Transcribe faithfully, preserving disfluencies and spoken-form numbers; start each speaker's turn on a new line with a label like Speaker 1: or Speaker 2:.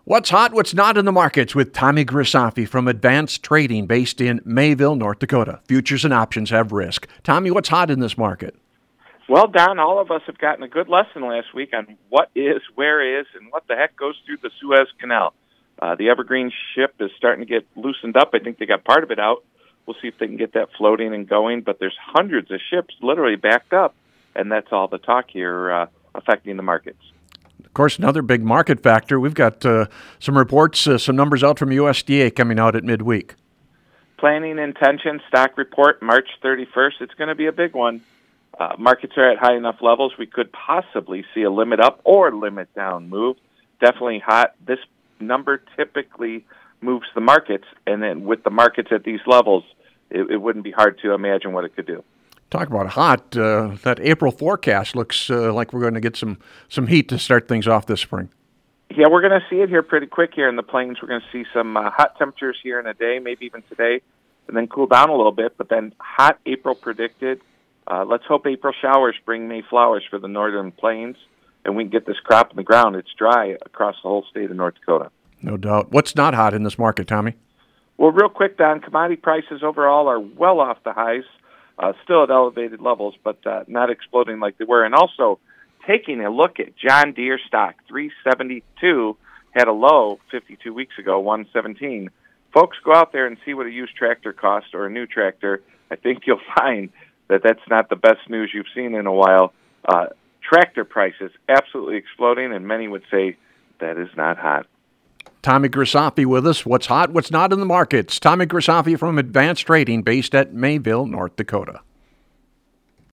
Speaker 1: What's hot, what's not in the markets with Tommy Grisafi from Advanced Trading based in Mayville, North Dakota. Futures and options have risk. Tommy, what's hot in this market?
Speaker 2: Well, Don, all of us have gotten a good lesson last week on what is, where is, and what the heck goes through the Suez Canal. Uh, the Evergreen ship is starting to get loosened up. I think they got part of it out. We'll see if they can get that floating and going, but there's hundreds of ships literally backed up, and that's all the talk here uh, affecting the markets.
Speaker 1: Of course, another big market factor. We've got uh, some reports, uh, some numbers out from U S D A coming out at midweek.
Speaker 2: Planning intention stock report March thirty-first. It's going to be a big one. Uh, markets are at high enough levels we could possibly see a limit up or limit down move. Definitely hot. This number typically moves the markets, and then with the markets at these levels, it, it wouldn't be hard to imagine what it could do.
Speaker 1: Talk about hot. Uh, that April forecast looks uh, like we're going to get some, some heat to start things off this spring.
Speaker 2: Yeah, we're going to see it here pretty quick here in the plains. We're going to see some uh, hot temperatures here in a day, maybe even today, and then cool down a little bit, but then hot April predicted. Uh, let's hope April showers bring May flowers for the northern plains, and we can get this crop in the ground. It's dry across the whole state of North Dakota.
Speaker 1: No doubt. What's not hot in this market, Tommy?
Speaker 2: Well, real quick, Don, commodity prices overall are well off the highs. Uh, still at elevated levels, but uh, not exploding like they were. And also, taking a look at John Deere stock, three seventy-two, had a low fifty-two weeks ago, one seventeen. Folks, go out there and see what a used tractor costs or a new tractor. I think you'll find that that's not the best news you've seen in a while. Uh, tractor prices absolutely exploding, and many would say that is not hot.
Speaker 1: Tommy Grisafi with us. What's hot, what's not in the markets. Tommy Grisafi from Advanced Trading based at Mayville, North Dakota.